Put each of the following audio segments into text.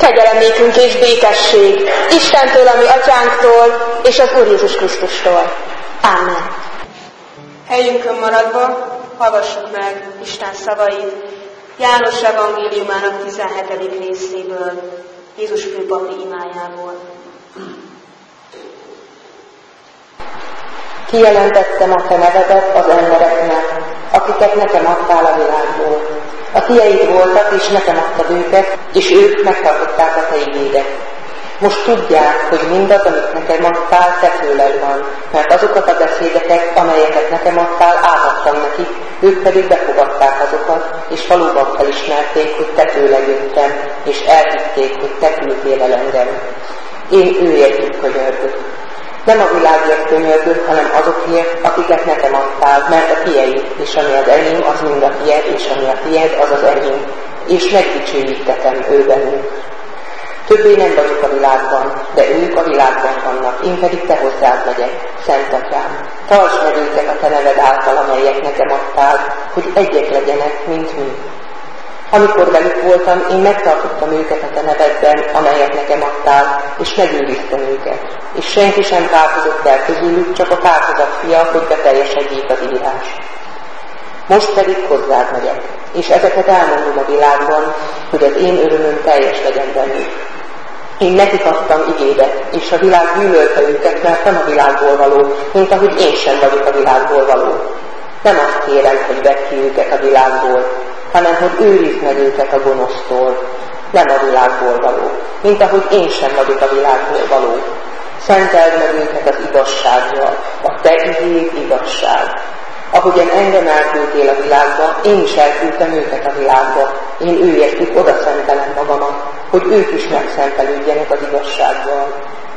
Kegyelem nékünk és békesség Istentől, ami atyánktól, és az Úr Jézus Krisztustól. Ámen. Helyünkön maradva hallgassuk meg Isten szavait János evangéliumának 17. részéből, Jézus főpapi imájából. Kijelentettem a te nevedet az embereknek, akiket nekem adtál a világból. A tieid voltak, és nekem adtad őket, és ők megtartották a te igédet. Most tudják, hogy mindaz, amit nekem adtál, te tőled van, mert azokat a beszédeket, amelyeket nekem adtál, átadtam nekik, ők pedig befogadták azokat, és valóban felismerték, hogy te tőled jöttem, és elhitték, hogy te küldtél el engem. Én őértük könyörgök. Nem a világért könyörgök, hanem azokért, akiket nekem adtál, mert a tieid, és ami az enyém, az mind a tied, és ami a tied, az az enyém, és megdicsőítetem ő bennük. Többé nem vagyok a világban, de ők a világban vannak, én pedig te hozzád megyek, Szent Atyám. Tartsd meg őket a te neved által, amelyek nekem adtál, hogy egyek legyenek, mint mi. Amikor velük voltam, én megtartottam őket a te nevedben, amelyet nekem adtál, és megőriztem őket. És senki sem változott el közülük, csak a pártozat fia, hogy beteljesedjék az írás. Most pedig hozzád megyek, és ezeket elmondom a világban, hogy az én örömöm teljes legyen bennük. Én nekik adtam igédet, és a világ gyűlölte őket, mert nem a világból való, mint ahogy én sem vagyok a világból való. Nem azt kérem, hogy vedd ki őket a világból, hanem hogy őrizd meg őket a gonosztól, nem a világból való, mint ahogy én sem vagyok a világból való. Szenteld meg őket az igazsággal, a te igéd igazság. Ahogyan engem elküldtél a világba, én is elküldtem őket a világba. Én őértük oda szentelem magamat, hogy ők is megszentelődjenek az igazsággal.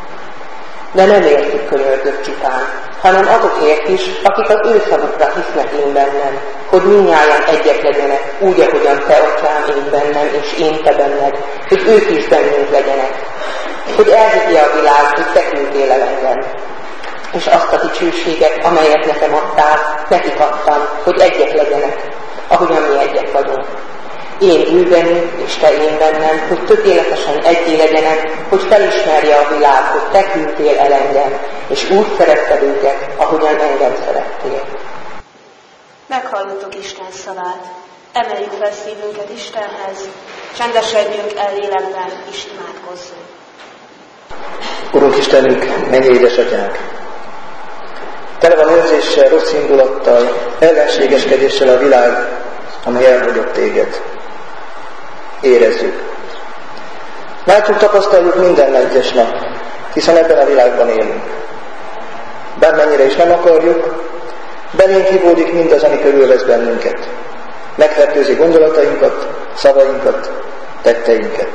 De nem értük könyörgök csupán, hanem azokért is, akik az ő szavukra hisznek én bennem, hogy mindnyájan egyek legyenek, úgy, ahogyan te, Atyám, én bennem, és én te benned, hogy ők is bennünk legyenek. Hogy elhiggye a világ, hogy te küldtél el engem. És azt a dicsőséget, amelyet nekem adtál, nekik adtam, hogy egyek legyenek, ahogyan mi egyek vagyunk. Én ő bennük, és te én bennem, hogy tökéletesen egyé legyenek, hogy felismerje a világ, hogy te küldtél el engem, és úgy szeretted őket, ahogyan engem szerettél. Meghallottuk Isten szavát, emeljük fel szívünket Istenhez, csendesedjünk el lélekben, és imádkozzunk. Urunk Istenünk, mennyei édesatyánk! Tele van érzéssel, rossz indulattal, ellenségeskedéssel a világ, amely elhagyott téged. Érezzük. Látjuk, tapasztaljuk minden egyes nap, hiszen ebben a világban élünk. Bármennyire is nem akarjuk, belénk hívódik mindaz, ami körülvesz bennünket. Megfertőzi gondolatainkat, szavainkat, tetteinket.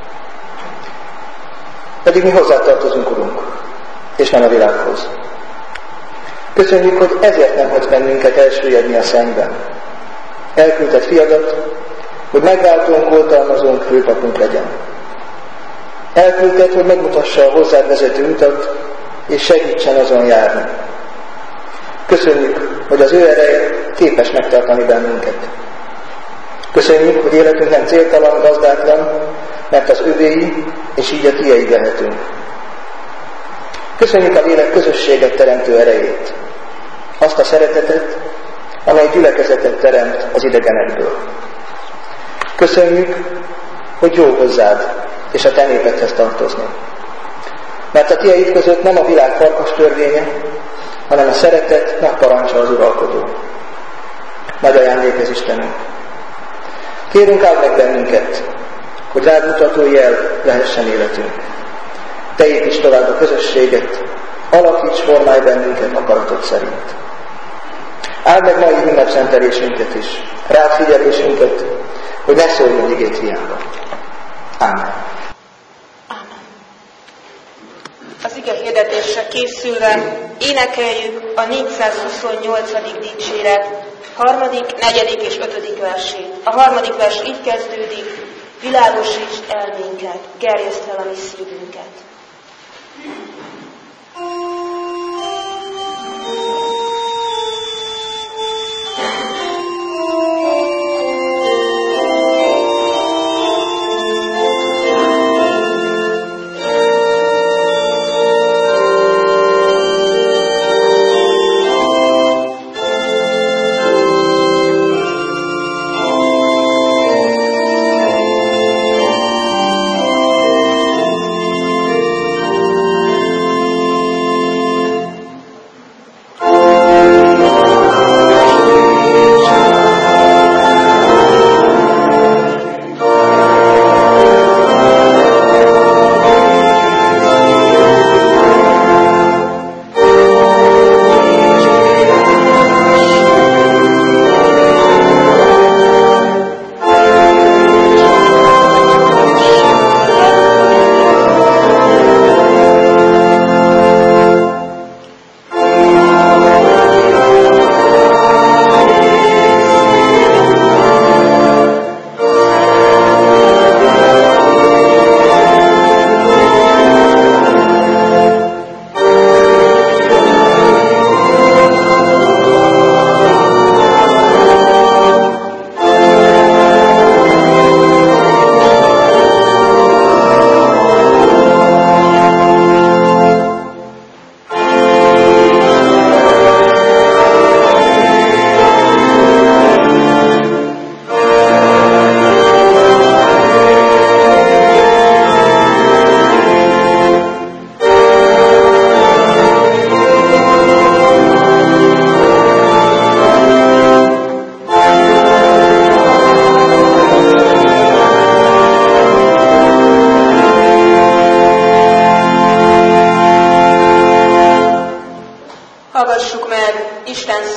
Pedig mi hozzátartozunk, Urunk, és nem a világhoz. Köszönjük, hogy ezért nem hagysz bennünket elsüllyedni a szennyben. Elküldted fiadat, hogy megváltónk, oltalmazónk, főpapunk legyen. Elküldted, hogy megmutassa a hozzád vezető utat, és segítsen azon járni. Köszönjük, hogy az ő ereje képes megtartani bennünket. Köszönjük, hogy életünk nem céltalan, gazdátlan, mert az övéi, és így a tieid lehetünk. Köszönjük a lélek közösséget teremtő erejét, azt a szeretetet, amely gyülekezetet teremt az idegenekből. Köszönjük, hogy jó hozzád és a te népedhez tartozni. Mert a tieid között nem a világ farkas törvénye, hanem a szeretet nagy parancsa az uralkodó. Nagy ajándék ez Istenünk. Kérünk, áld meg bennünket, hogy rád mutató jel lehessen életünk. Te építs tovább a közösséget, alakíts, formálj bennünket akaratod szerint. Áld meg mai ünnepszentelésünket is, rád figyelésünket, hogy ne szóljon igét hiába. Ámen. Ámen. Az ige hirdetésre készülve énekeljük a 428. dicséret 3., 4. és 5. versét. A 3. vers így kezdődik: világosítsd elménket, gerjeszd fel a mi szívünket.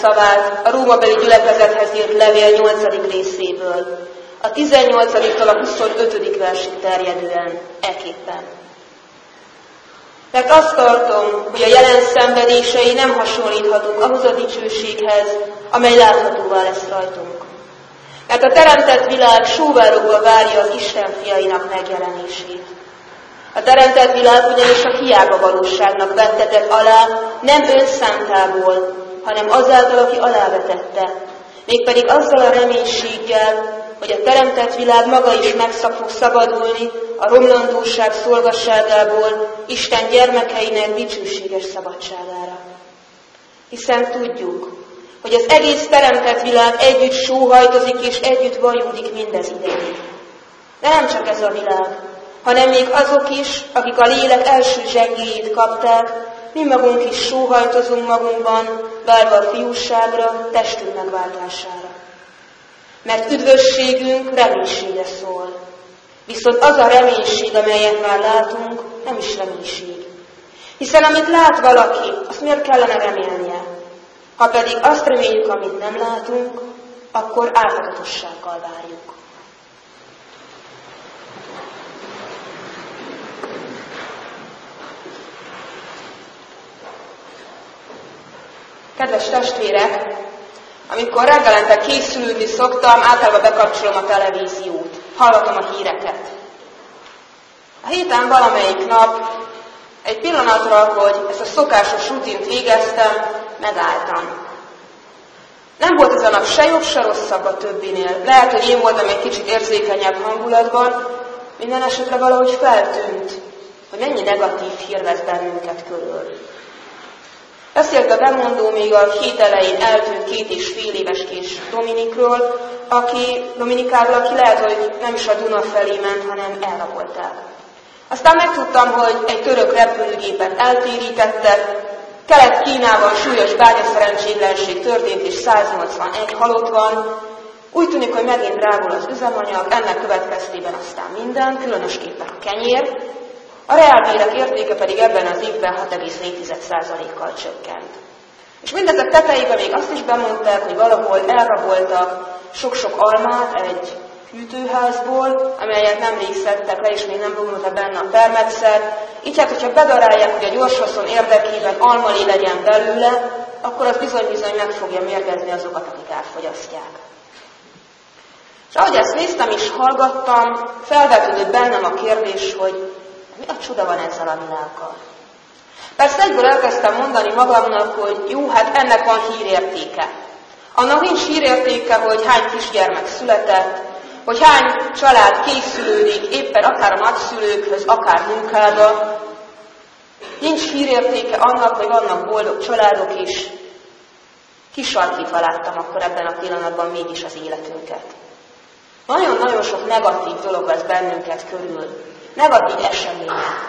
szavát a rómabeli gyülekezethez írt levél 8. részéből, a 18-tól a 25. versig terjedően eképpen. Mert azt tartom, hogy a jelen szenvedései nem hasonlíthatunk ahhoz a dicsőséghez, amely láthatóvá lesz rajtunk. Mert a teremtett világ sóvárogva várja az Isten fiainak megjelenését. A teremtett világ ugyanis a hiába valóságnak vettetett alá, nem önszántából, hanem azáltal, aki alávetette, mégpedig azzal a reménységgel, hogy a teremtett világ maga is meg fog szabadulni a romlandóság szolgasságából Isten gyermekeinek dicsőséges szabadságára. Hiszen tudjuk, hogy az egész teremtett világ együtt sóhajtozik és együtt vajúdik mindez ideig. De nem csak ez a világ, hanem még azok is, akik a lélek első zsengéjét kapták, mi magunk is sóhajtozunk magunkban, várva a fiúságra, testünk megváltására. Mert üdvösségünk reménységre szól. Viszont az a reménység, amelyet már látunk, nem is reménység. Hiszen amit lát valaki, azt miért kellene remélnie? Ha pedig azt reméljük, amit nem látunk, akkor álhatatossággal várjuk. Kedves testvérek, amikor reggelente készülődni szoktam, általában bekapcsolom a televíziót, hallgatom a híreket. A héten valamelyik nap egy pillanatra, hogy ezt a szokásos rutint végeztem, megálltam. Nem volt ez a nap se jobb, se rosszabb a többinél. Lehet, hogy én voltam egy kicsit érzékenyebb hangulatban, minden esetre valahogy feltűnt, hogy mennyi negatív hír vesz bennünket körül. Beszélt a bemondó még a hét elején eltűnt 2,5 éves kis Dominikáról, aki lehet, hogy nem is a Duna felé ment, hanem elrabolták. Aztán megtudtam, hogy egy török repülőgépet eltérítettek, Kelet-Kínában súlyos bányaszerencsétlenség történt, és 181 halott van. Úgy tűnik, hogy megint drágul az üzemanyag, ennek következtében aztán minden, különösképpen a kenyér. A reálbérek értéke pedig ebben az évben 6,4%-kal csökkent. És mindezek tetejében még azt is bemondták, hogy valahol elraboltak sok-sok almát egy hűtőházból, amelyet nemrég szedtek le, és még nem bomlott benne a termetszer. Így hát, hogyha bedarálják, hogy a gyorshaszon érdekében almalé legyen belőle, akkor az bizony-bizony meg fogja mérgezni azokat, akik átfogyasztják. És ahogy ezt néztem és hallgattam, felvetődött bennem a kérdés, hogy mi a csoda van ezzel a világgal? Persze egyből elkezdtem mondani magamnak, hogy jó, hát ennek van hírértéke. Annak nincs hírértéke, hogy hány kisgyermek született, hogy hány család készülődik éppen akár a nagyszülőkhöz, akár munkába. Nincs hírértéke annak, hogy vannak boldog családok is. Kisarkítva láttam akkor ebben a pillanatban mégis az életünket. Nagyon-nagyon sok negatív dolog vesz bennünket körül. Negatív események.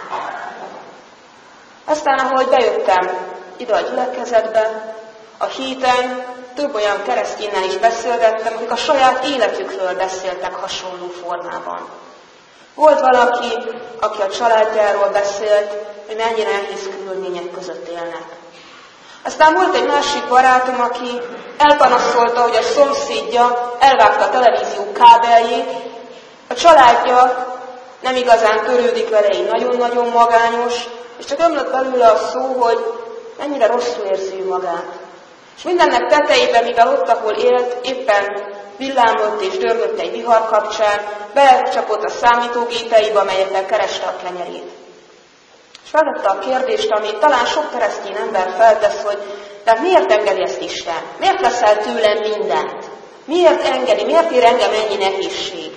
Aztán, ahogy bejöttem ide a gyülekezetbe, a héten több olyan kereszténynel is beszélgettem, akik a saját életükről beszéltek hasonló formában. Volt valaki, aki a családjáról beszélt, hogy mennyire nehéz körülmények között élnek. Aztán volt egy másik barátom, aki elpanaszolta, hogy a szomszédja elvágta a televízió kábeljét, a családja nem igazán törődik vele, így nagyon-nagyon magányos, és csak ömlött belőle a szó, hogy mennyire rosszul érzi magát. És mindennek tetejében, mivel ott, ahol élt, éppen villámlott és dörgött egy vihar kapcsán, belecsapott a számítógépeibe, amelyekkel kereste a kenyerét. És feltette a kérdést, amit talán sok keresztény ember feltesz, hogy de miért engedi ezt Isten? Miért veszel tőlem mindent? Miért engedi? Miért ér engem ennyi nehézség?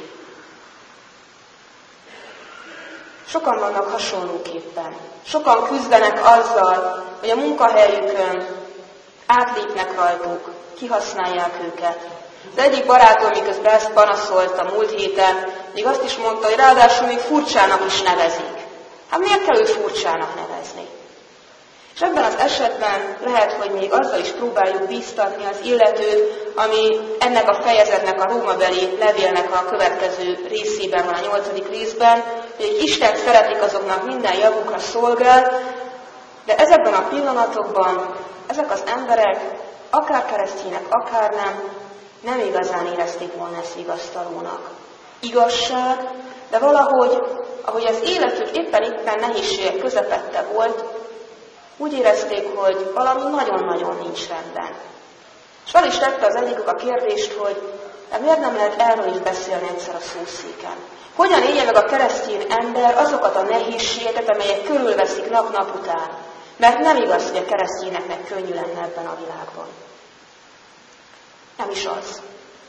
Sokan vannak hasonlóképpen. Sokan küzdenek azzal, hogy a munkahelyükön átlépnek rajtuk, kihasználják őket. Az egyik barátom, miközben ezt panaszolta múlt héten, még azt is mondta, hogy ráadásul még furcsának is nevezik. Hát miért kell őt furcsának nevezni? És ebben az esetben lehet, hogy még azzal is próbáljuk bíztatni az illetőt, ami ennek a fejezetnek, a rómabeli levélnek a következő részében van, a 8. részben, hogy Isten szeretik, azoknak minden javukra szolgál, de ezekben a pillanatokban ezek az emberek akár keresztények, akár nem igazán érezték volna ezt vigasztalónak. Igazság, de valahogy, ahogy az életük éppen nehézségek közepette volt, úgy érezték, hogy valami nagyon-nagyon nincs rendben. És fel is tette az egyikük a kérdést, hogy de miért nem lehet erről is beszélni egyszer a szószéken? Hogyan élje meg a keresztény ember azokat a nehézségeket, amelyek körülveszik nap-nap után? Mert nem igaz, hogy a keresztényeknek könnyű lenne ebben a világban. Nem is az.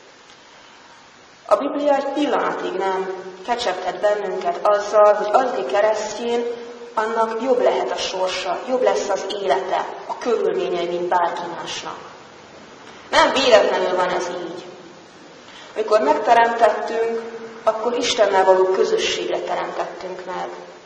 A Biblia egy pillanatig nem kecsegtet bennünket azzal, hogy aki keresztény, annak jobb lehet a sorsa, jobb lesz az élete, a körülményei, mint bárki másnak. Nem véletlenül van ez így. Amikor megteremtettünk, akkor Istennel való közösségre teremtettünk meg.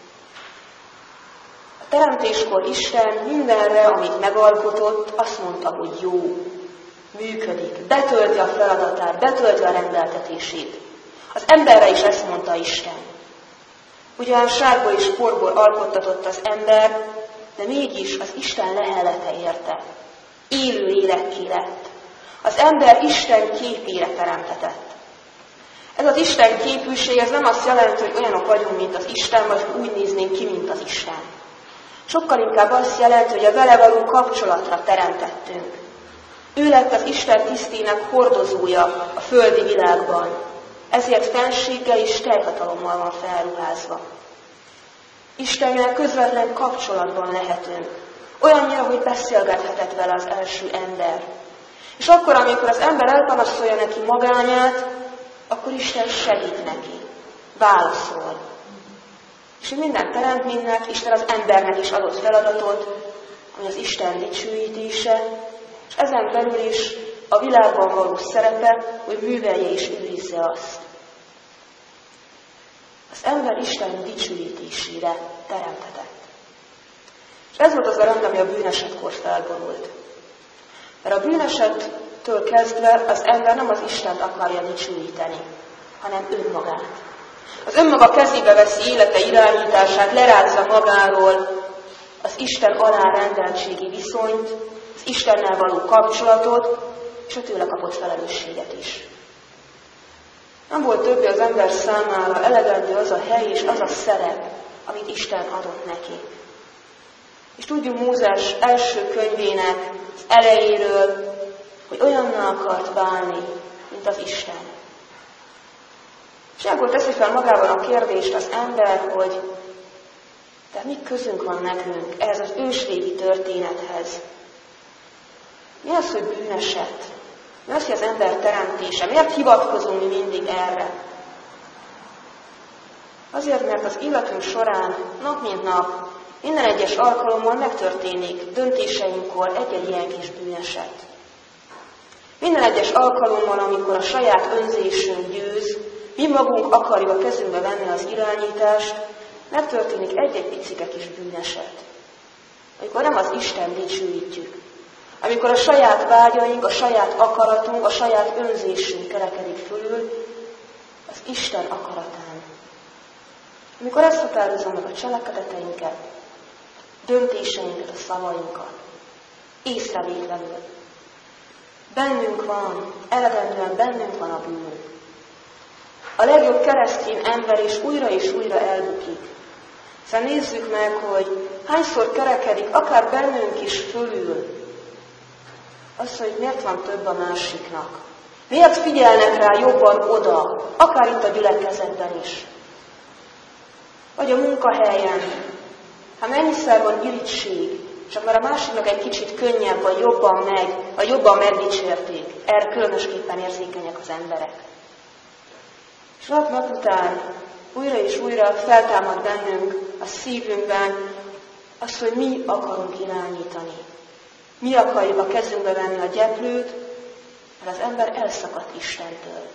A teremtéskor Isten mindenre, amit megalkotott, azt mondta, hogy jó, működik, betölti a feladatát, betölti a rendeltetését. Az emberre is ezt mondta Isten. Ugyan sárból és porból alkottatott az ember, de mégis az Isten lehelete érte. Élő életké lett. Az ember Isten képére teremtetett. Ez az Isten képűség, ez nem azt jelenti, hogy olyanok vagyunk, mint az Isten, vagy úgy néznénk ki, mint az Isten. Sokkal inkább azt jelenti, hogy a vele való kapcsolatra teremtettünk. Ő lett az Isten tisztének hordozója a földi világban. Ezért fenséggel és teljhatalommal van felruházva. Istennel közvetlen kapcsolatban lehetünk. Olyannyira, hogy beszélgethetett vele az első ember. És akkor, amikor az ember elpanaszolja neki magányát, akkor Isten segít neki, válaszol. És minden teremtménynek, Isten az embernek is adott feladatot, ami az Isten dicsőítése, és ezen belül is a világban való szerepe, hogy művelje és őrizze azt. Az ember Isten dicsőítésére teremtetett. És ez volt az a rend, ami a bűnesetkor felborult. Mert a bűnesettől kezdve az ember nem az Istent akarja dicsőíteni, hanem önmagát. Az önmaga kezébe veszi élete irányítását, lerázza magáról az Isten alárendeltségi viszonyt, az Istennel való kapcsolatot, és a tőle kapott felelősséget is. Nem volt többé az ember számára elegendő az a hely és az a szerep, amit Isten adott neki. És tudjuk Mózes első könyvének az elejéről, hogy olyanná akart válni, mint az Isten. És ilyenkor teszi fel magában a kérdést az ember, hogy de mi közünk van nekünk ehhez az ősrégi történethez? Mi az, hogy bűneset? Mi az, hogy az ember teremtése? Miért hivatkozunk mi mindig erre? Azért, mert az életünk során nap mint nap, minden egyes alkalommal megtörténik döntéseinkkor egy-egy ilyen kis bűneset. Minden egyes alkalommal, amikor a saját önzésünk győz, mi magunk akarjuk a kezünkbe venni az irányítást, megtörténik egy-egy picike kis bűneset. Amikor nem az Isten dicsőítjük. Amikor a saját vágyaink, a saját akaratunk, a saját önzésünk kerekedik fölül az Isten akaratán. Amikor ezt határozom meg a cselekedeteinket, döntéseinket, a szavainkat, észrevétlenül. Bennünk van, eredendően bennünk van a bűn. A legjobb keresztény ember is újra elbukik. Szóval nézzük meg, hogy hányszor kerekedik, akár bennünk is fölül, az, hogy miért van több a másiknak. Miért figyelnek rá jobban oda, akár itt a gyülekezetben is. Vagy a munkahelyen. Hát mennyiszer van irigység, csak már a másiknak egy kicsit könnyebb, vagy jobban megdicsérték. Erre különösképpen érzékenyek az emberek. És nap után újra és újra feltámad bennünk a szívünkben az, hogy mi akarunk irányítani. Mi akarjuk a kezünkbe venni a gyeplőt, mert az ember elszakadt Istentől.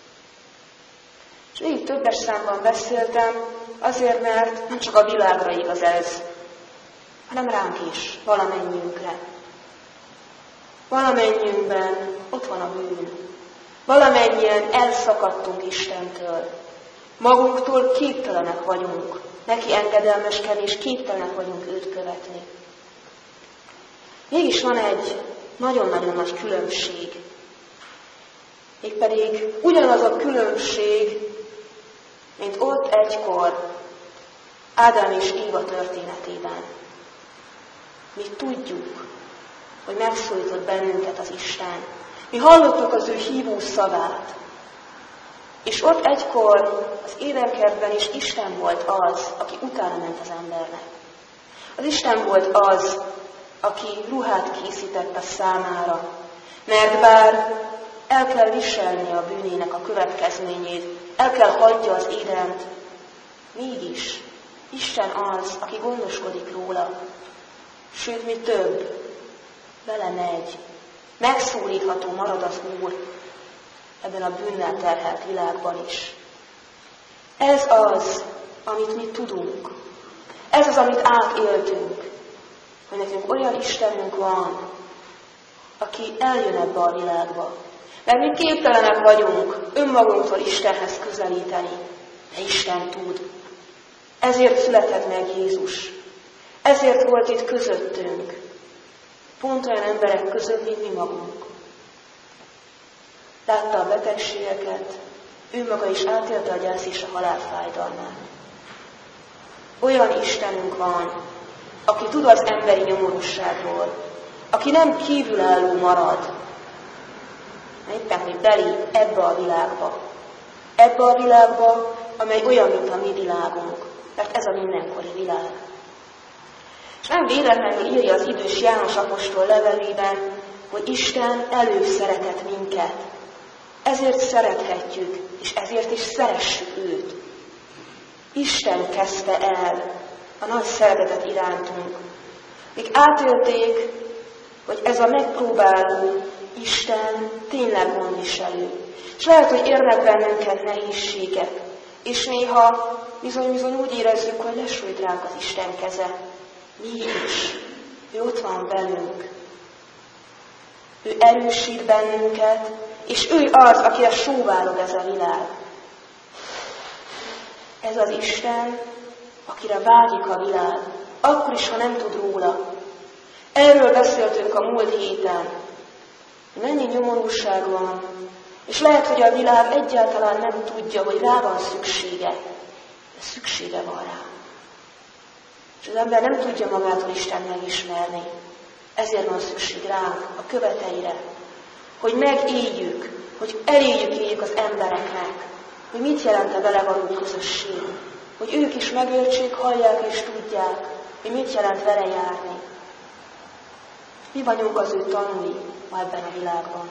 És így többes számban beszéltem, azért, mert nem csak a világra igaz ez, hanem ránk is, valamennyiünkre. Valamennyiünkben ott van a bűn. Valamennyien elszakadtunk Istentől. Magunktól képtelenek vagyunk neki engedelmeskedni, és képtelenek vagyunk őt követni. Mégis van egy nagyon-nagyon nagy különbség. Mégpedig ugyanaz a különbség, mint ott egykor Ádám és Éva történetében. Mi tudjuk, hogy megszólított bennünket az Isten. Mi hallottuk az ő hívó szavát. És ott egykor az édenkertben is Isten volt az, aki utána ment az embernek. Az Isten volt az, aki ruhát készített a számára, mert bár el kell viselni a bűnének a következményét, el kell hagyja az Édent, mégis Isten az, aki gondoskodik róla. Sőt, mi több, vele megy, megszólítható marad az Úr ebben a bűnnel terhelt világban is. Ez az, amit mi tudunk. Ez az, amit átéltünk, hogy nekünk olyan Istenünk van, aki eljön ebbe a világba. Mert mi képtelenek vagyunk önmagunktól Istenhez közelíteni, de Isten tud. Ezért született meg Jézus. Ezért volt itt közöttünk. Pont olyan emberek között, mint mi magunk. Látta a betegségeket, ő maga is átélte a gyász és a halál fájdalmát. Olyan Istenünk van, aki tud az emberi nyomorúságról, aki nem kívülálló marad, éppen, hogy belép ebbe a világba. Ebbe a világba, amely olyan, mint a mi világunk, mert ez a mindenkori világ. És nem véletlenül írja az idős János apostol levelében, hogy Isten előszeretett minket. Ezért szerethetjük, és ezért is szeressük őt. Isten kezdte el a nagy szeretetet irántunk. Míg átélték, hogy ez a megpróbáló Isten tényleg gondviselő. És lehet, hogy érnek bennünket nehézségek, és néha bizony úgy érezzük, hogy lesújt ránk az Isten keze. Mégis, ő ott van velünk. Ő erősít bennünket, és ő az, akire sóvárog ez a világ. Ez az Isten, akire vágyik a világ, akkor is, ha nem tud róla. Erről beszéltünk a múlt héten. Mennyi nyomorúság van, és lehet, hogy a világ egyáltalán nem tudja, hogy rá van szüksége, de szüksége van rá. És az ember nem tudja magától Isten megismerni. Ezért van szükség ránk, a követeire, hogy megéljük, hogy eléljük az embereknek, hogy mit jelent a vele való közösség, hogy ők is megértsék, hallják és tudják, hogy mit jelent vele járni. Mi vagyunk az ő tanúi ma ebben a világban.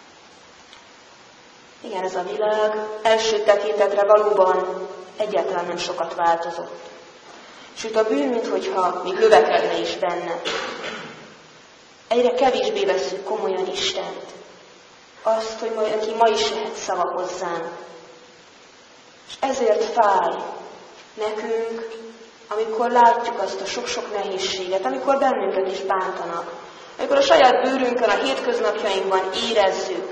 Igen, ez a világ első tekintetre valóban egyáltalán nem sokat változott. Sőt, a bűn, minthogyha még növekedne is benne. Egyre kevésbé vesszük komolyan Istent. Azt, hogy neki ma is lehet szava hozzánk. És ezért fáj nekünk, amikor látjuk azt a sok-sok nehézséget, amikor bennünket is bántanak, amikor a saját bőrünkön, a hétköznapjainkban érezzük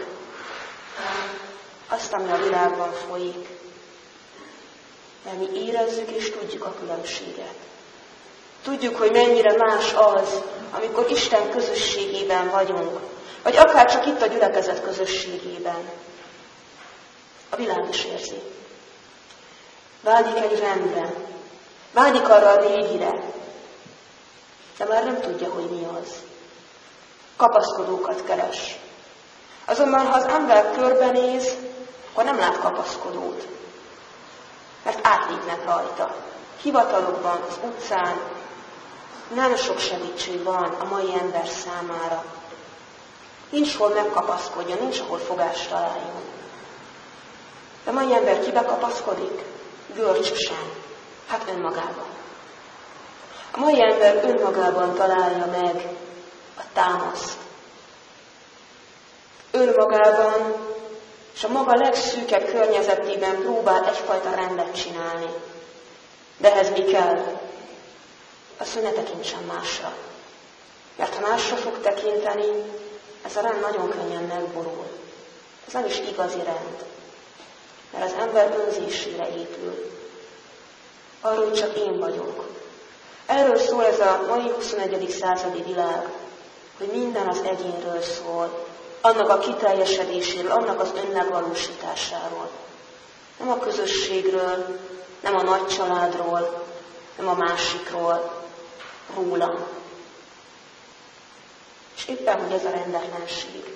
azt, ami a világban folyik. Mert mi érezzük és tudjuk a különbséget. Tudjuk, hogy mennyire más az, amikor Isten közösségében vagyunk, vagy akár csak itt a gyülekezet közösségében. A világ is érzi. Vágyik egy rendre, vágyik arra a régire, de már nem tudja, hogy mi az. Kapaszkodókat keres. Azonban, ha az ember körbenéz, akkor nem lát kapaszkodót, mert átlépnek rajta. Hivatalokban, az utcán nem sok segítség van a mai ember számára. Nincs hol megkapaszkodjon, nincs hol fogást találjon. De a mai ember kibe kapaszkodik? Görcsösen. Hát önmagában. A mai ember önmagában találja meg a támaszt. Önmagában és a maga legszűkebb környezetében próbál egyfajta rendet csinálni. De ehhez mi kell? Azt, hogy ne tekintsen másra. Mert ha másra fog tekinteni, ez a rend nagyon könnyen megborul. Ez nem is igazi rend. Mert az ember önzésére épül. Arról, hogy csak én vagyok. Erről szól ez a mai 21. századi világ. hogy minden az egyénről szól, annak a kiteljesedéséről, annak az önmegvalósításáról. Nem a közösségről, nem a nagy családról, nem a másikról, rólam. És éppen, hogy ez a rendetlenség.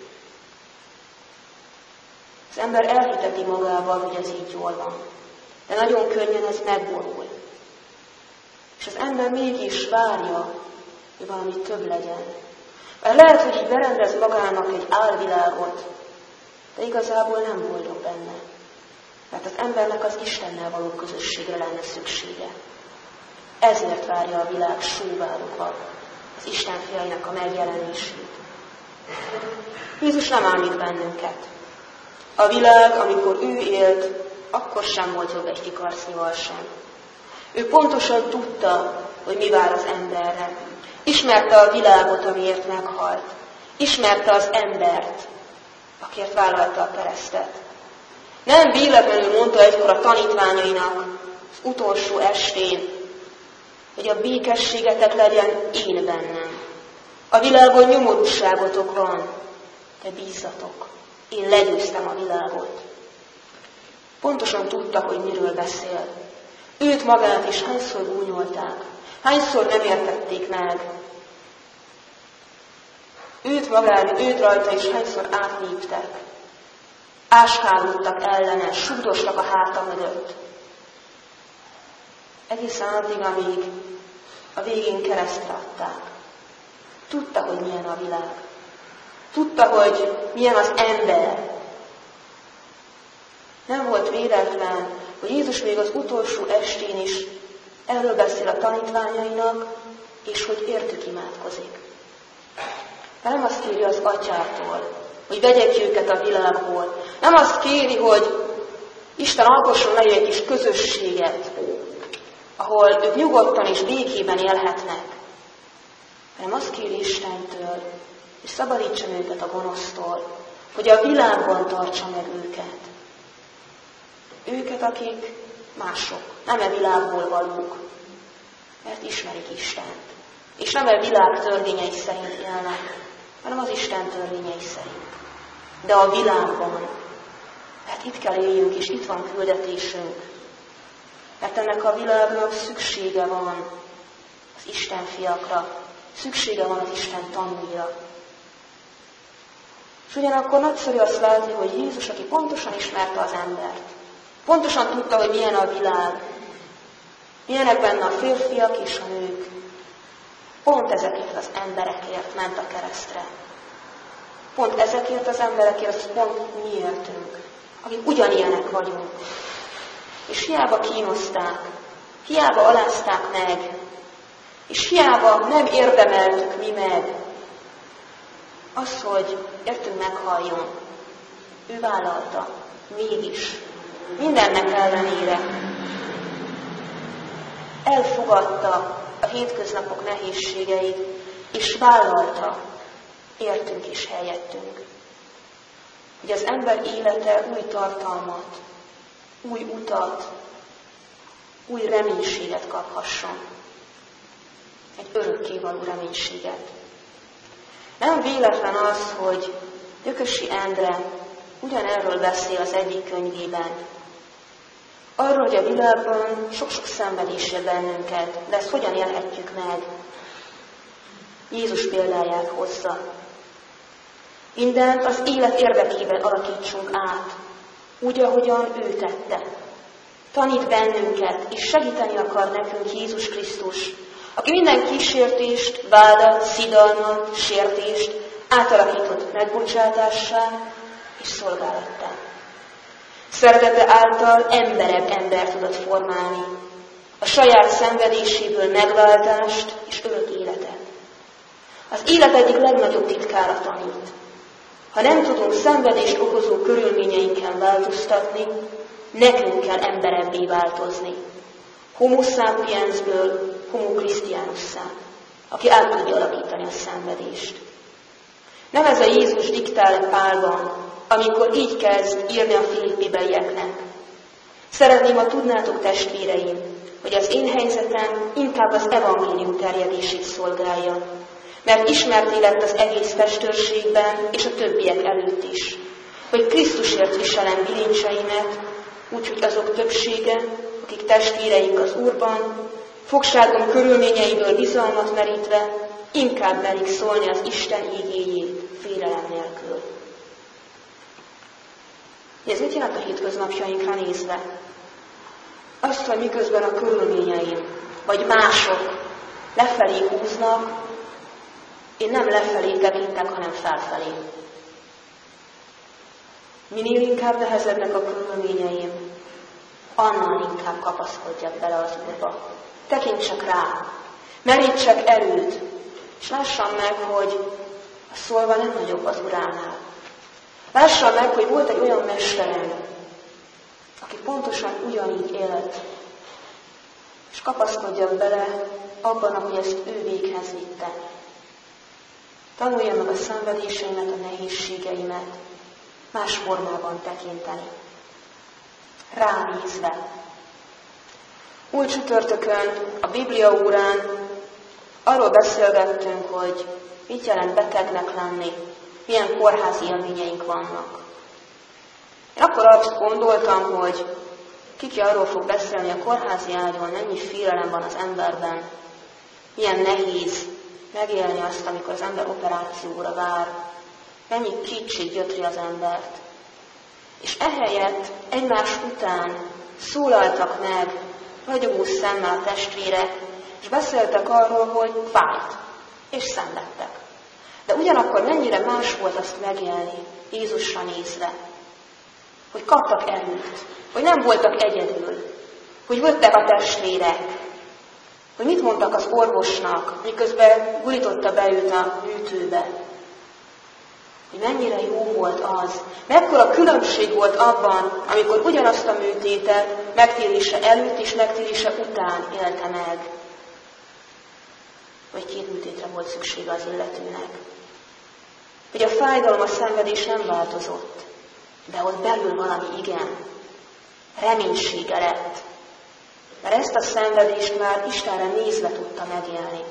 Az ember elhiteti magával, hogy ez így jól van, de nagyon könnyen ez megborul. És az ember mégis várja, hogy valami több legyen. Mert lehet, hogy így berendez magának egy álvilágot, de igazából nem boldog benne. Mert az embernek az Istennel való közösségre lenne szüksége. Ezért várja a világ sóvárogva az Isten fiainak a megjelenését. Jézus nem ámít bennünket. A világ, amikor ő élt, akkor sem volt jobb egy kikarcnival sem. Ő pontosan tudta, hogy mi vár az emberre. Ismerte a világot, amiért meghalt. Ismerte az embert, akért vállalta a keresztet. Nem véletlenül mondta egykor a tanítványainak az utolsó estén, hogy a békességetek legyen én bennem. A világon nyomorúságotok van, de bízzatok, én legyőztem a világot. Pontosan tudta, hogy miről beszél. Őt magát is hányszor gúnyolták, hányszor nem értették meg. Őt rajta is hányszor átléptek. Áskálódtak ellene, sugdostak a háta mögött. Egészen addig, amíg a végén keresztre adták. Tudta, hogy milyen a világ. Tudta, hogy milyen az ember. Nem volt véletlen, hogy Jézus még az utolsó estén is erről beszél a tanítványainak, és hogy értük imádkozik. Mert nem azt kéri az atyától, hogy vegye ki őket a világból. Nem azt kéri, hogy Isten alkosson meg egy kis közösséget, ahol ők nyugodtan és békében élhetnek. Hanem azt kéri Istentől, hogy szabadítson őket a gonosztól, hogy a világban tartsa meg őket. Őket, akik mások, nem e világból valók, mert ismerik Istent. És nem a világ törvényei szerint élnek, hanem az Isten törvényei szerint. De a világban, mert itt kell éljünk, és itt van küldetésünk. Mert ennek a világnak szüksége van az Isten fiakra, szüksége van az Isten tanúira. És ugyanakkor nagyszerű azt látni, hogy Jézus, aki pontosan ismerte az embert, pontosan tudta, hogy milyen a világ, milyenek benne a férfiak és a nők, pont ezekért az emberekért ment a keresztre. Pont ezekért az emberekért, az pont miértünk, akik ugyanilyenek vagyunk. És hiába kínozták, hiába alázták meg, és hiába nem érdemeltük mi meg az, hogy értünk meghaljon. Ő vállalta, mégis, mindennek ellenére. Elfogadta a hétköznapok nehézségeit, és vállalta, értünk és helyettünk. Hogy az ember élete új tartalmat, új utat, új reménységet kaphasson. Egy örökkévaló reménységet. Nem véletlen az, hogy Gyökösi Endre ugyanerről beszél az egyik könyvében. Arról, hogy a világban sok-sok szenvedés ér bennünket, de ezt hogyan élhetjük meg? Jézus példáját hozza. Mindent az élet érdekében alakítsunk át, úgy, ahogyan ő tette. Tanít bennünket, és segíteni akar nekünk Jézus Krisztus, aki minden kísértést, vádat, szidalmat, sértést átalakított megbocsátássá és szolgálattá. Szeretete által emberebb ember tudott formálni, a saját szenvedéséből megváltást és örök életet. Az élet egyik legnagyobb titkára tanít. Ha nem tudunk szenvedést okozó körülményeinken változtatni, nekünk kell emberebbé változni. Homo sapiensből homo Christianusszá, aki át tudja alakítani a szenvedést. Nem ez a Jézus diktál Pálban, amikor így kezd írni a filippibelieknek. Szeretném, ha tudnátok, testvéreim, hogy az én helyzetem inkább az evangélium terjedését szolgálja. mert ismerté lett az egész testőrségben és a többiek előtt is, hogy Krisztusért viselem bilincseimet, úgyhogy azok többsége, akik testvéreink az Úrban, fogságom körülményeiből bizalmat merítve, inkább merik szólni az Isten igéjét félelem nélkül. Ez mit jelent a hétköznapjainkra nézve? Azt, hogy miközben a körülményeim, vagy mások lefelé húznak, én nem lefelé tekintek, hanem felfelé. Minél inkább nehezednek a körülményeim, annál inkább kapaszkodjak bele az Úrba. Tekintsek rá, merítsek erőt, és lássam meg, hogy a szolga nem nagyobb az Uránál. Lássam meg, hogy volt egy olyan mesterem, aki pontosan ugyanígy élt, és kapaszkodjak bele abban, ahogy ezt ő véghez vitte. Tanuljam meg a szenvedéseimet, a nehézségeimet, más formában tekinteni. Ránézve. Múlt csütörtökön a Biblia órán arról beszélgettünk, hogy mit jelent betegnek lenni, milyen kórházi élményeink vannak. Én akkor azt gondoltam, hogy kiki arról fog beszélni a kórházi ágyon, mennyi félelem van az emberben, milyen nehéz megélni azt, amikor az ember operációra vár, mennyi kétség gyötri az embert. És ehelyett egymás után szólaltak meg ragyogó szemmel a testvérek, és beszéltek arról, hogy fájt, és szenvedtek. De ugyanakkor mennyire más volt azt megélni, Jézusra nézve, hogy kaptak erőt, hogy nem voltak egyedül, hogy jöttek a testvérek, hogy mit mondtak az orvosnak, miközben gurította be őt a műtőbe, hogy mennyire jó volt az, mekkora különbség volt abban, amikor ugyanazt a műtétet megtérése előtt és megtérése után élte meg. Vagy 2 műtétre volt szüksége az illetőnek. Hogy a fájdalom, a szenvedés nem változott, de ott belül valami igen, reménysége lett. Mert ezt a szenvedést már Istenre nézve tudta megélni.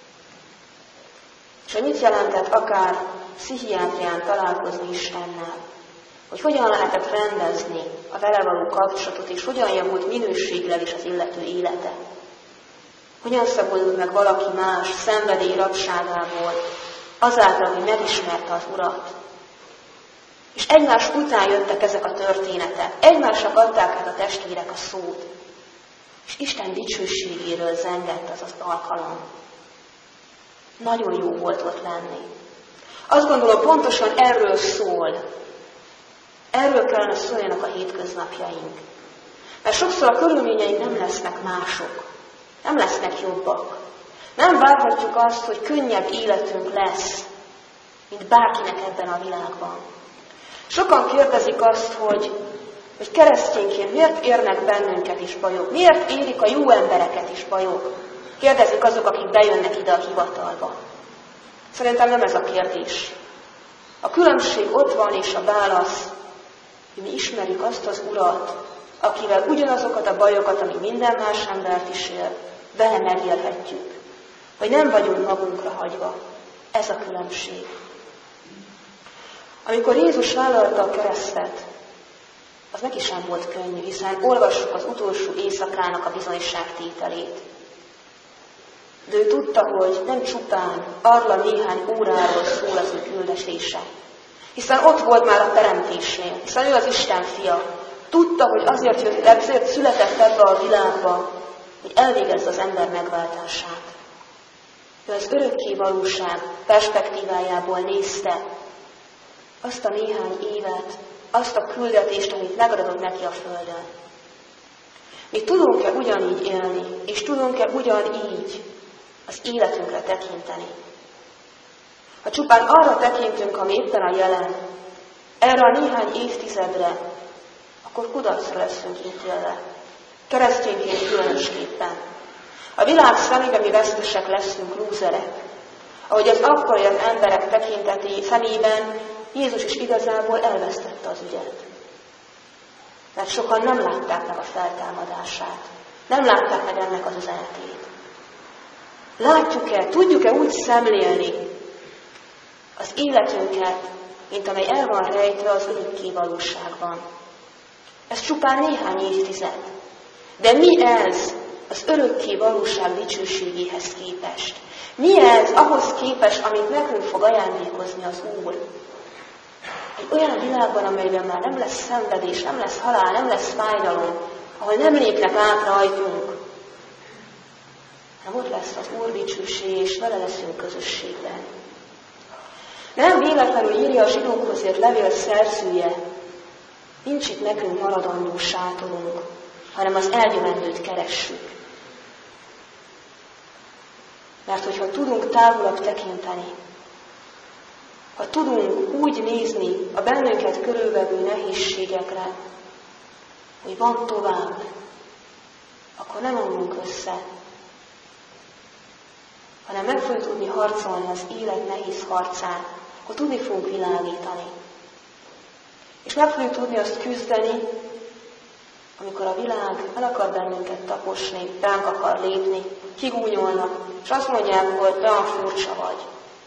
És hogy mit jelentett akár pszichiátrián találkozni Istennel, hogy hogyan lehetett rendezni a vele való kapcsolatot, és hogyan javult minőségileg is az illető élete. Hogyan szabadult meg valaki más szenvedély rabságából, azáltal, hogy megismerte az Urat. És egymás után jöttek ezek a történetek, egymásnak adták át a testvérek a szót, és Isten dicsőségéről zengett az alkalom. Nagyon jó volt ott lenni. Azt gondolom, pontosan erről szól. Erről kellene szóljanak a hétköznapjaink. Mert sokszor a körülményeink nem lesznek mások. Nem lesznek jobbak. Nem várhatjuk azt, hogy könnyebb életünk lesz, mint bárkinek ebben a világban. Sokan kérdezik azt, hogy keresztényként miért érnek bennünket is bajok? Miért érik a jó embereket is bajok? Kérdezik azok, akik bejönnek ide a hivatalba. Szerintem nem ez a kérdés. A különbség ott van, és a válasz, hogy mi ismerjük azt az Urat, akivel ugyanazokat a bajokat, ami minden más embert is ér, vele megélhetjük. Hogy nem vagyunk magunkra hagyva. Ez a különbség. Amikor Jézus vállalta a keresztet, az neki sem volt könnyű, hiszen olvassuk az utolsó éjszakának a bizonyságtételét. De ő tudta, hogy nem csupán arra néhány óráról szól az ő küldetése. Hiszen ott volt már a teremtésnél, hiszen ő az Isten fia. Tudta, hogy azért született ebbe a világba, hogy elvégezze az ember megváltását. Ő az örökké valóság perspektívájából nézte azt a néhány évet, azt a küldetést, amit megadott neki a Földön. Mi tudunk-e ugyanígy élni, és tudunk-e ugyanígy az életünkre tekinteni? Ha csupán arra tekintünk, ami éppen a jelen, erre a néhány évtizedre, akkor kudarcra leszünk ítélve. Keresztényként különösképpen. A világ szemében mi vesztesek leszünk, lúzerek. Ahogy az akkor élt emberek szemében Jézus is igazából elvesztette az ügyet. Mert sokan nem látták meg a feltámadását. Nem látták meg ennek az üzenetét. Látjuk-e, tudjuk-e úgy szemlélni az életünket, mint amely el van rejtve az örökké valóságban. Ez csupán néhány évtized. De mi ez az örökké valóság dicsőségéhez képest? Mi ez ahhoz képest, amit nekünk fog ajándékozni az Úr? Egy olyan világban, amelyben már nem lesz szenvedés, nem lesz halál, nem lesz fájdalom, ahol nem lépnek át rajtunk, hanem ott lesz az Úr dicsőség, és vele leszünk közösségben. Nem véletlenül írja a zsidókhoz írt levél szerzője, nincs itt nekünk maradandó sátorunk, hanem az eljövendőt keressük. Mert hogyha tudunk távolabb tekinteni, ha tudunk úgy nézni a bennünket körülvevő nehézségekre, hogy van tovább, akkor nem omlunk össze, hanem meg fogjuk tudni harcolni az élet nehéz harcán, akkor tudni fogunk világítani. És meg fogjuk tudni azt küzdeni, amikor a világ el akar bennünket taposni, ránk akar lépni, kigúnyolnak, és azt mondják, hogy olyan furcsa vagy.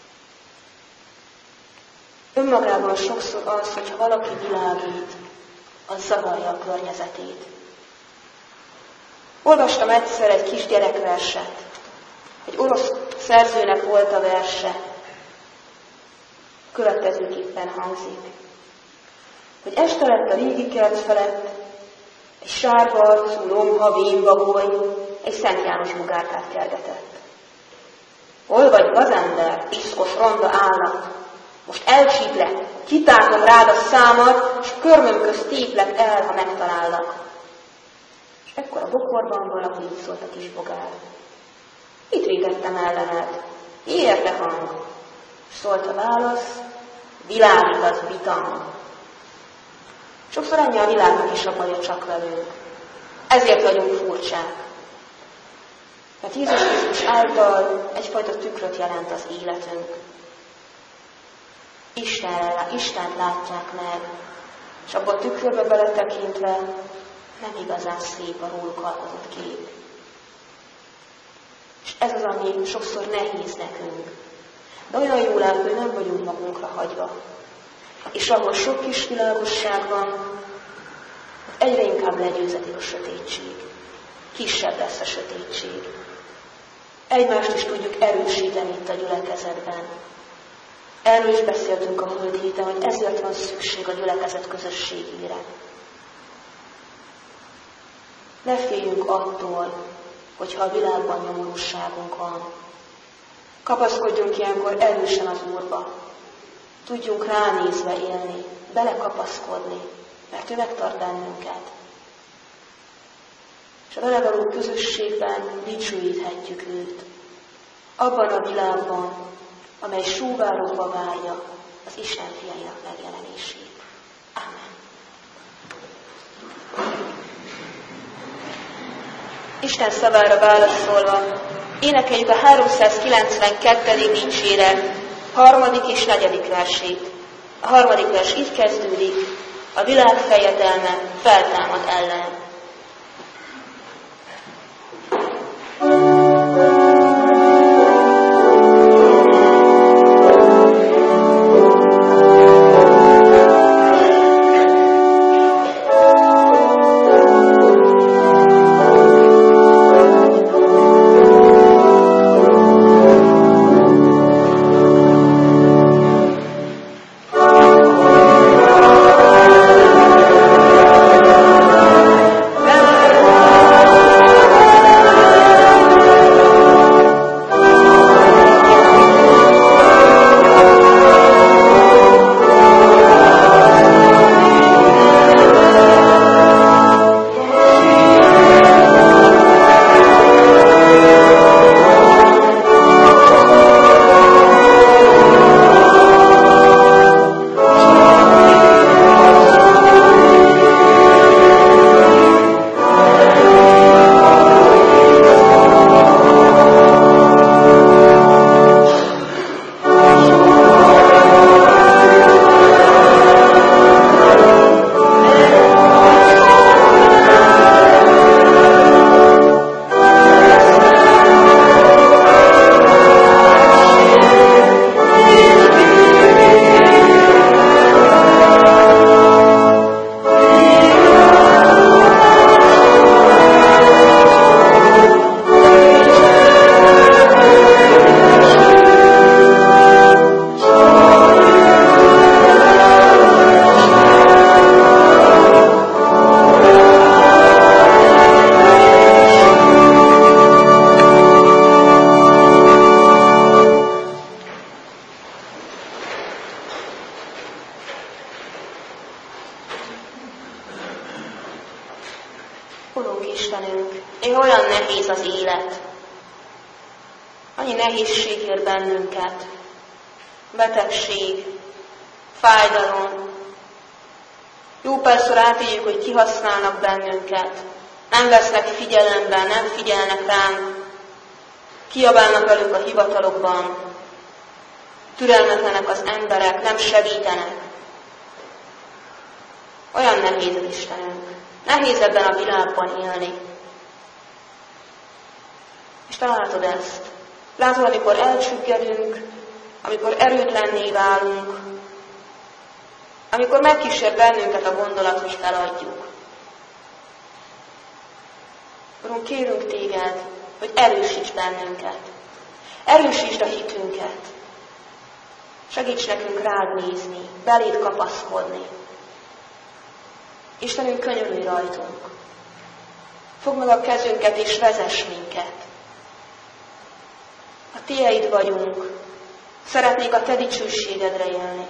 Önmagában sokszor az, hogyha valaki világít, az zavarja a környezetét. Olvastam egyszer egy kis gyerekverset. Egy orosz szerzőnek volt a verse. Következőképpen hangzik, hogy este lett a régi kert felett, egy sárga arcú, lomha, vénbagoly egy Szent János bogárkát kergetett. Hol vagy, gazember, piszkos, ronda állat? Most elcsíplek, kitágom rád a számat, és körmöm közt téplek el, ha megtalállak. És ekkor a bokorban valaki így szólt a kis bogár. Mit vétettem ellened? Miért te hang? És szólt a válasz, világít az bitang. Sokszor ennyi a világnak is a baja csak velünk. Ezért vagyunk furcsák. Mert Jézus Krisztus által egyfajta tükröt jelent az életünk. Istent látják meg, és abban a tükröbe beletekintve nem igazán szép a róluk alkotott kép. És ez az, ami sokszor nehéz nekünk. De olyan jó lát, hogy nem vagyunk magunkra hagyva. És ahol sok kis világosság van, egyre inkább legyőzetik a sötétség. Kisebb lesz a sötétség. Egymást is tudjuk erősíteni itt a gyülekezetben. Erről is beszéltünk a múlt héten, hogy ezért van szükség a gyülekezet közösségére. Ne féljünk attól, hogyha a világban nyomorúságunk van. Kapaszkodjunk ilyenkor erősen az Úrba. Tudjunk ránézve élni, belekapaszkodni, mert ő megtart bennünket. És a vele való közösségben dicsőíthetjük őt. Abban a világban, amely sóvárogva várja az Isten fiainak megjelenését. Amen. Isten szavára válaszolva, énekeljük a 392. dicséret 3. és 4. versét. A 3. vers így kezdődik, a világ fejedelme feltámad ellen. annyi nehézség ér bennünket, betegség, fájdalom. Jó párszor átéljük, hogy kihasználnak bennünket, nem vesznek figyelembe, nem figyelnek ránk, kiabálnak velünk a hivatalokban, türelmetlenek az emberek, nem segítenek. Olyan nehéz az Istenünk. Nehéz ebben a világban élni. És te látod ezt. Látod, amikor elcsüggedünk, amikor erőtlenné válunk, amikor megkísér bennünket a gondolat, hogy feladjuk. Urunk, kérünk téged, hogy erősíts bennünket. Erősítsd a hitünket. Segíts nekünk rád nézni, beléd kapaszkodni. Istenünk, könyörülj rajtunk. Fogd meg a kezünket és vezess minket. A tieid vagyunk. Szeretnék a te dicsőségedre élni.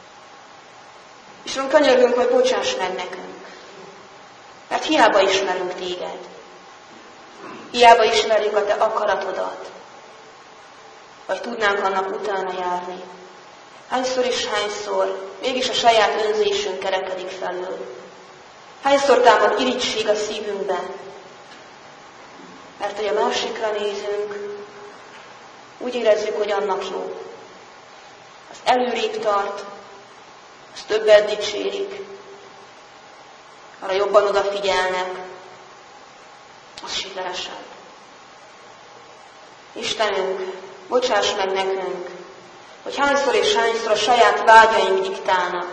És könyörgünk, hogy bocsáss meg nekünk. Mert hiába ismerünk téged. Hiába ismerjük a te akaratodat. Vagy tudnánk annak utána járni. Hányszor és hányszor mégis a saját önzésünk kerekedik felül. Hányszor támad irigység a szívünkben. Mert hogy a másikra nézünk, úgy érezzük, hogy annak jó. Az előrébb tart, az többet dicsérik, arra jobban odafigyelnek, az sikeresebb. Istenünk, bocsáss meg nekünk, hogy hányszor és hányszor a saját vágyaink diktálnak.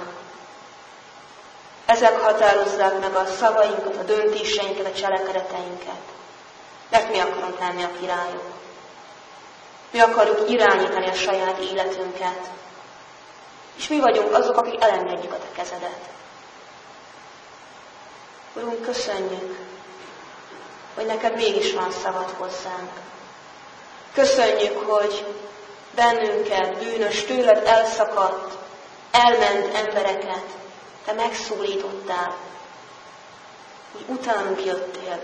Ezek határozzák meg a szavainkat, a döntéseinket, a cselekedeteinket. Mert mi akarunk lenni a királyok. Mi akarjuk irányítani a saját életünket. És mi vagyunk azok, akik elengedjük a te kezedet. Urunk, köszönjük, hogy neked mégis van szavad hozzánk. Köszönjük, hogy bennünket, bűnös, tőled elszakadt, elment embereket te megszólítottál, hogy utánunk jöttél.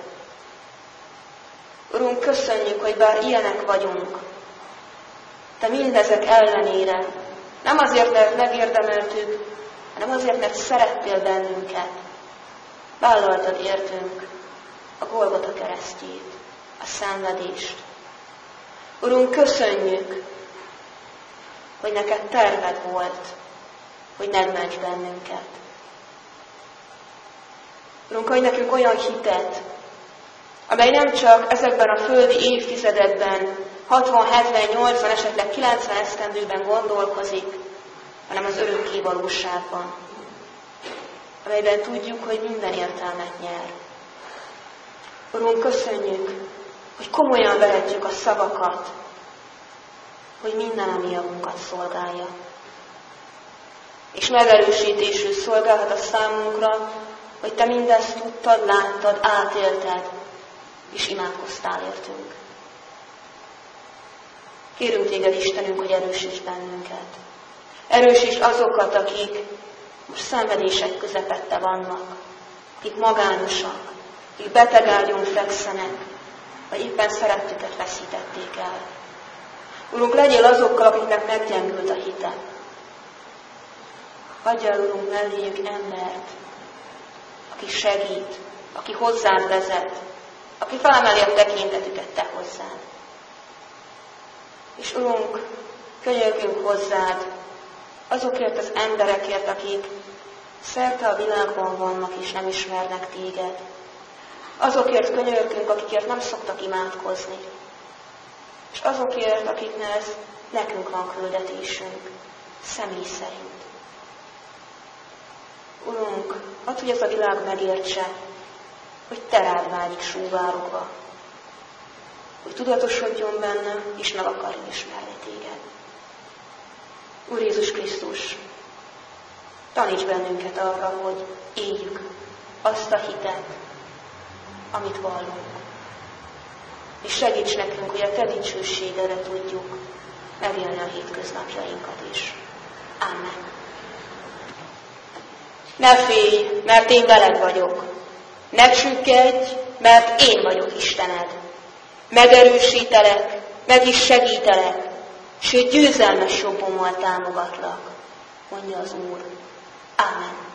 Urunk, köszönjük, hogy bár ilyenek vagyunk, te mindezek ellenére, nem azért, mert megérdemeltük, hanem azért, mert szerettél bennünket. Vállaltad értünk a Golgota keresztjét, a szenvedést. Urunk, köszönjük, hogy neked terved volt, hogy megments bennünket. Urunk, hogy nekünk olyan hitet, amely nem csak ezekben a földi évtizedekben, 60, 70, 80, esetleg 90 esztendőben gondolkozik, hanem az örökké valóságban, amelyben tudjuk, hogy minden értelmet nyer. Urunk, köszönjük, hogy komolyan vehetjük a szavakat, hogy minden a mi javunkat szolgálja. És megerősítésül szolgálhat a számunkra, hogy te mindezt tudtad, láttad, átélted, és imádkoztál értünk. Kérünk téged, Istenünk, hogy erősíts bennünket. Erősíts azokat, akik most szenvedések közepette vannak, akik magányosak, akik betegágyon fekszenek, vagy éppen szerettüket veszítették el. Urunk, legyél azokkal, akiknek meggyengült a hite. Adj el, Urunk, melléjük embert, aki segít, aki hozzád vezet, aki felemeli a tekintetüket te hozzád. És Urunk, könyörgünk hozzád azokért az emberekért, akik szerte a világban vannak és nem ismernek téged. Azokért könyörgünk, akikért nem szoktak imádkozni. És azokért, akiknek nekünk van küldetésünk, személy szerint. Urunk, add, hogy ez a világ megértse, hogy te rád vágyik súvárogva, hogy tudatosodjon benne, és meg akarjon ismerni téged. Úr Jézus Krisztus, taníts bennünket arra, hogy éljük azt a hitet, amit vallunk. És segíts nekünk, hogy a te dicsőségedre tudjuk megélni a hétköznapjainkat is. Amen. Ne félj, mert én veled vagyok. Ne csüggedj, mert én vagyok Istened. Megerősítelek, meg is segítelek, sőt győzelmes jobbommal támogatlak, mondja az Úr. Ámen.